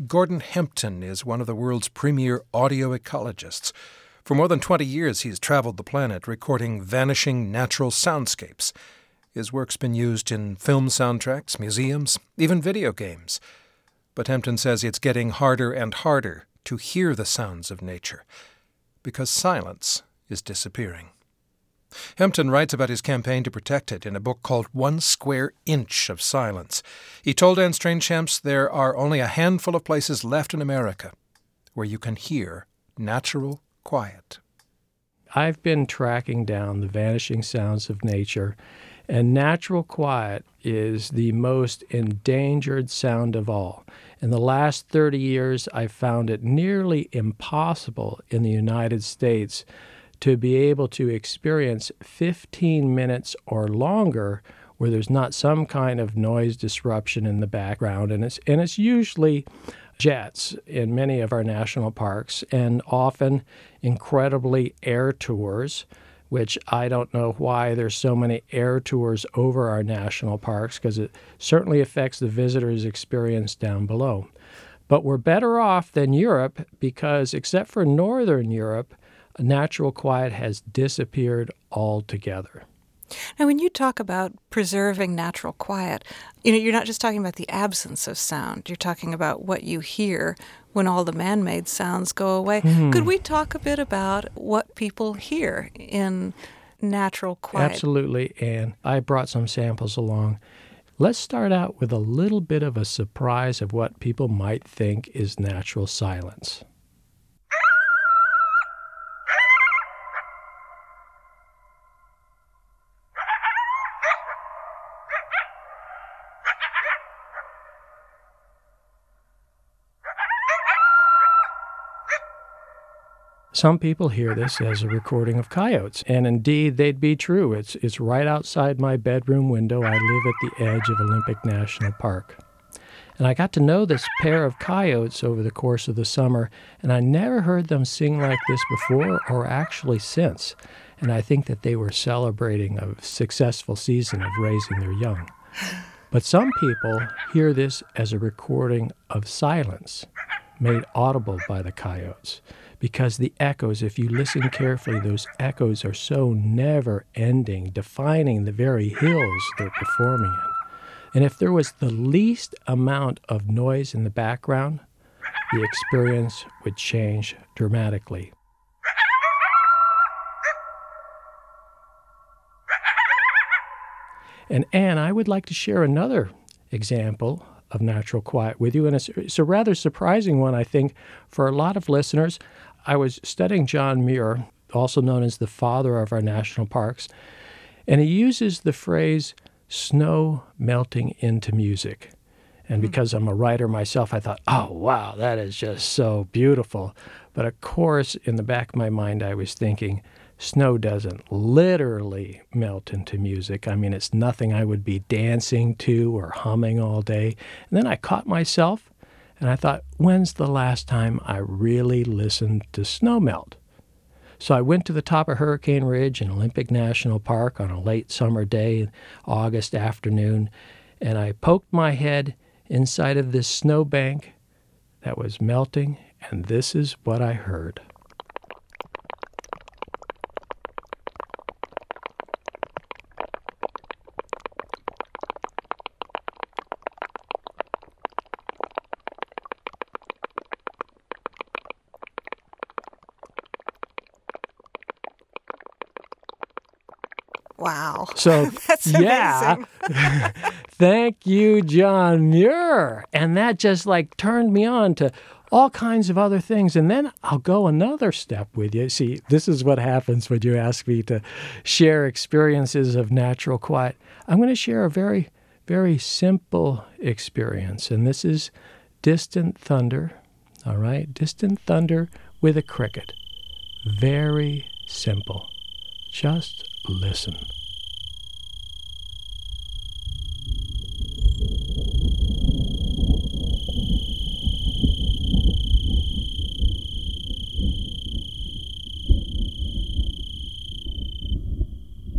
Gordon Hempton is one of the world's premier audio ecologists. For more than 20 years, he's traveled the planet recording vanishing natural soundscapes. His work's been used in film soundtracks, museums, even video games. But Hempton says it's getting harder and harder to hear the sounds of nature because silence is disappearing. Hempton writes about his campaign to protect it in a book called 1 Square Inch of Silence. He told Anne Strainchamps there are only a handful of places left in America where you can hear natural quiet. I've been tracking down the vanishing sounds of nature, and natural quiet is the most endangered sound of all. In the last 30 years, I've found it nearly impossible in the United States to be able to experience 15 minutes or longer where there's not some kind of noise disruption in the background. And it's usually jets in many of our national parks, and often incredibly air tours, which I don't know why there's so many air tours over our national parks, because it certainly affects the visitor's experience down below. But we're better off than Europe because, except for Northern Europe, natural quiet has disappeared altogether. Now, when you talk about preserving natural quiet, you're not just talking about the absence of sound. You're talking about what you hear when all the man-made sounds go away. Could we talk a bit about what people hear in natural quiet? Absolutely, Anne. I brought some samples along. Let's start out with a little bit of a surprise of what people might think is natural silence. Some people hear this as a recording of coyotes, and indeed they'd be true. It's right outside my bedroom window. I live at the edge of Olympic National Park. And I got to know this pair of coyotes over the course of the summer, and I never heard them sing like this before or actually since. And I think that they were celebrating a successful season of raising their young. But some people hear this as a recording of silence made audible by the coyotes, because the echoes, if you listen carefully, those echoes are so never-ending, defining the very hills they're performing in. And if there was the least amount of noise in the background, the experience would change dramatically. And Anne, I would like to share another example of natural quiet with you, and it's a rather surprising one, I think, for a lot of listeners. I was studying John Muir, also known as the father of our national parks, and he uses the phrase snow melting into music. And because I'm a writer myself, I thought, oh, wow, that is just so beautiful. But of course, in the back of my mind, I was thinking, snow doesn't literally melt into music. I mean, it's nothing I would be dancing to or humming all day. And then I caught myself, and I thought, when's the last time I really listened to snow melt? So I went to the top of Hurricane Ridge in Olympic National Park on a late summer day, August afternoon, and I poked my head inside of this snowbank that was melting, and this is what I heard. Wow. So, That's amazing. Thank you, John Muir. And that just turned me on to all kinds of other things. And then I'll go another step with you. See, this is what happens when you ask me to share experiences of natural quiet. I'm going to share a very, very simple experience. And this is distant thunder. All right? Distant thunder with a cricket. Very simple. Just listen.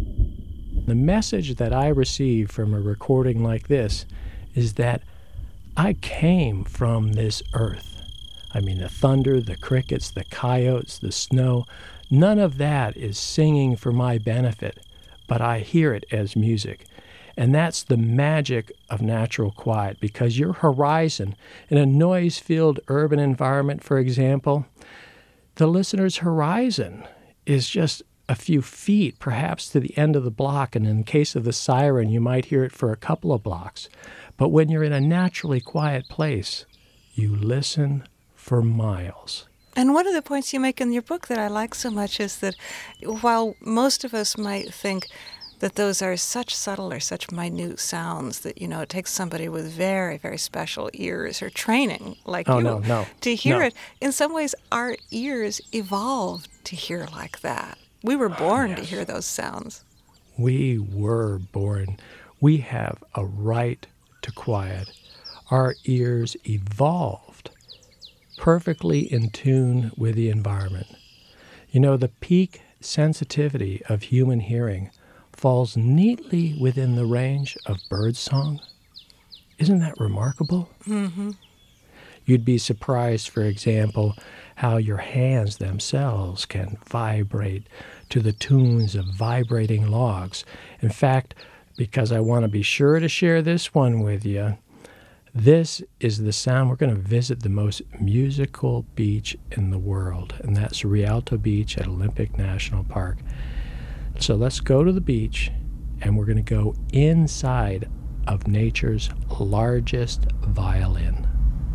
The message that I receive from a recording like this is that I came from this earth. I mean, the thunder, the crickets, the coyotes, the snow, none of that is singing for my benefit, but I hear it as music. And that's the magic of natural quiet, because your horizon in a noise-filled urban environment, for example, the listener's horizon is just a few feet, perhaps to the end of the block, and in case of the siren, you might hear it for a couple of blocks. But when you're in a naturally quiet place, you listen for miles. And one of the points you make in your book that I like so much is that while most of us might think that those are such subtle or such minute sounds that, it takes somebody with very, very special ears or training like to hear it. In some ways, our ears evolved to hear like that. We were born to hear those sounds. We were born. We have a right to quiet. Our ears evolved perfectly in tune with the environment. The peak sensitivity of human hearing falls neatly within the range of birdsong. Isn't that remarkable? Mm-hmm. You'd be surprised, for example, how your hands themselves can vibrate to the tunes of vibrating logs. In fact, because I want to be sure to share this one with you, this is the sound. We're going to visit the most musical beach in the world, and that's Rialto Beach at Olympic National Park. So let's go to the beach, and we're going to go inside of nature's largest violin.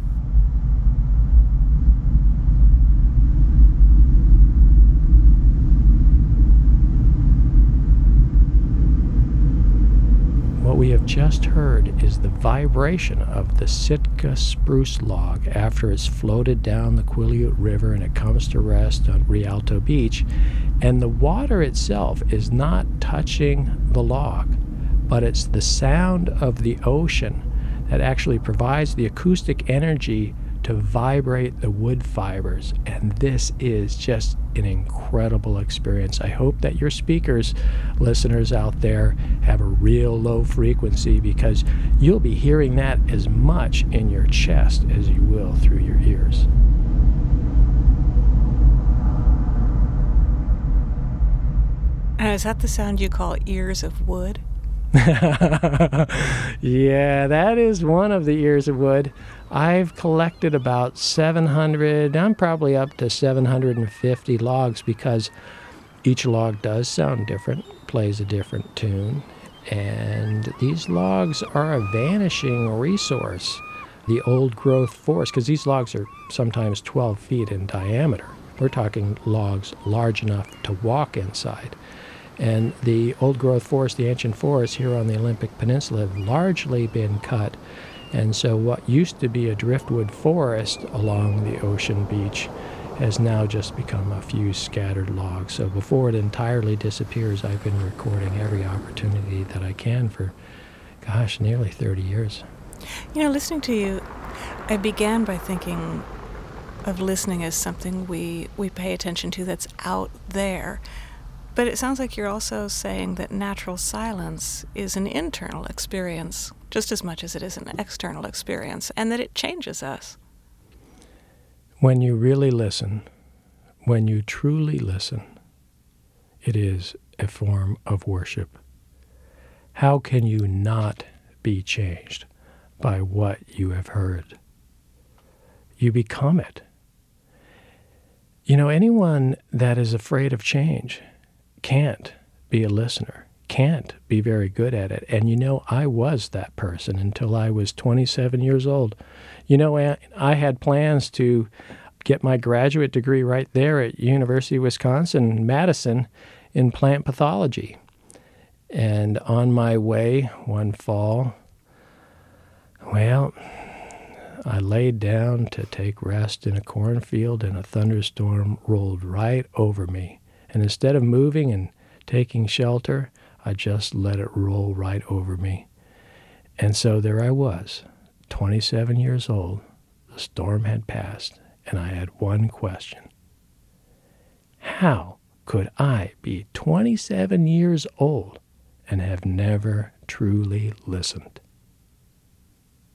What we have just heard is the vibration of the Sitka spruce log after it's floated down the Quileute River and it comes to rest on Rialto Beach. And the water itself is not touching the log, but it's the sound of the ocean that actually provides the acoustic energy to vibrate the wood fibers. And this is just an incredible experience. I hope that your speakers, listeners out there, have a real low frequency, because you'll be hearing that as much in your chest as you will through your ears. And is that the sound you call ears of wood? Yeah, that is one of the ears of wood. I've collected about 700, I'm probably up to 750 logs, because each log does sound different, plays a different tune, and these logs are a vanishing resource. The old-growth forest, because these logs are sometimes 12 feet in diameter. We're talking logs large enough to walk inside. And the old-growth forest, the ancient forests here on the Olympic Peninsula have largely been cut. And so what used to be a driftwood forest along the ocean beach has now just become a few scattered logs. So before it entirely disappears, I've been recording every opportunity that I can for, nearly 30 years. Listening to you, I began by thinking of listening as something we pay attention to that's out there. But it sounds like you're also saying that natural silence is an internal experience just as much as it is an external experience, and that it changes us. When you really listen, when you truly listen, it is a form of worship. How can you not be changed by what you have heard? You become it. Anyone that is afraid of change can't be a listener, can't be very good at it. And I was that person until I was 27 years old. I had plans to get my graduate degree right there at University of Wisconsin-Madison in plant pathology. And on my way one fall, I laid down to take rest in a cornfield, and a thunderstorm rolled right over me. And instead of moving and taking shelter, I just let it roll right over me. And so there I was, 27 years old. The storm had passed, and I had one question. How could I be 27 years old and have never truly listened?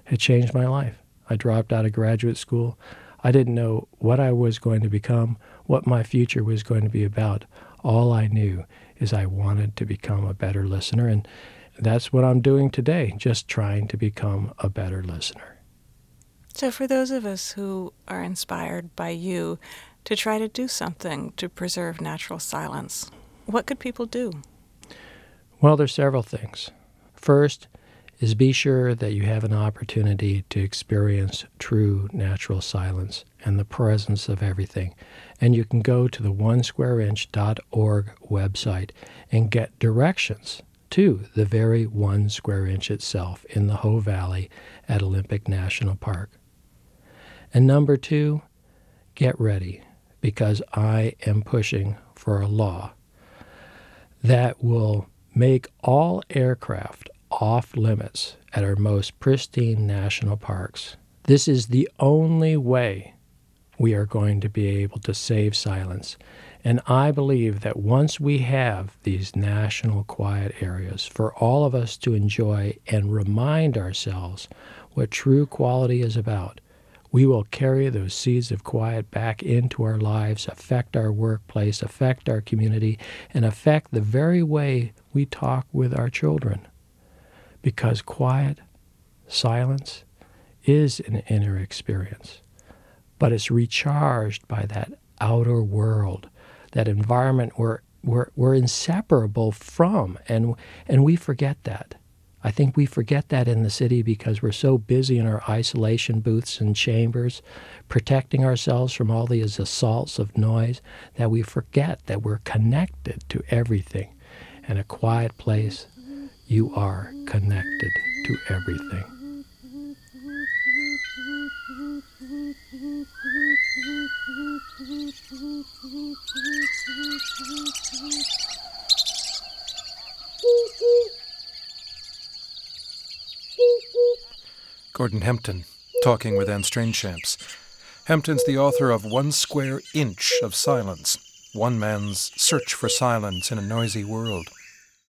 It changed my life. I dropped out of graduate school. I didn't know what I was going to become, what my future was going to be about. All I knew is I wanted to become a better listener, and that's what I'm doing today, just trying to become a better listener. So for those of us who are inspired by you to try to do something to preserve natural silence, what could people do? Well, there's several things. First is be sure that you have an opportunity to experience true natural silence and the presence of everything. And you can go to the onesquareinch.org website and get directions to the very 1 square inch itself in the Hoh Valley at Olympic National Park. And number 2, get ready, because I am pushing for a law that will make all aircraft off limits at our most pristine national parks. This is the only way we are going to be able to save silence. And I believe that once we have these national quiet areas for all of us to enjoy and remind ourselves what true quality is about, we will carry those seeds of quiet back into our lives, affect our workplace, affect our community, and affect the very way we talk with our children. Because quiet, silence, is an inner experience, but it's recharged by that outer world, that environment we're inseparable from, and we forget that. I think we forget that in the city because we're so busy in our isolation booths and chambers, protecting ourselves from all these assaults of noise, that we forget that we're connected to everything. In a quiet place, you are connected to everything. Gordon Hempton, talking with Anne Strangeshamps. Hempton's the author of 1 Square Inch of Silence, one man's search for silence in a noisy world.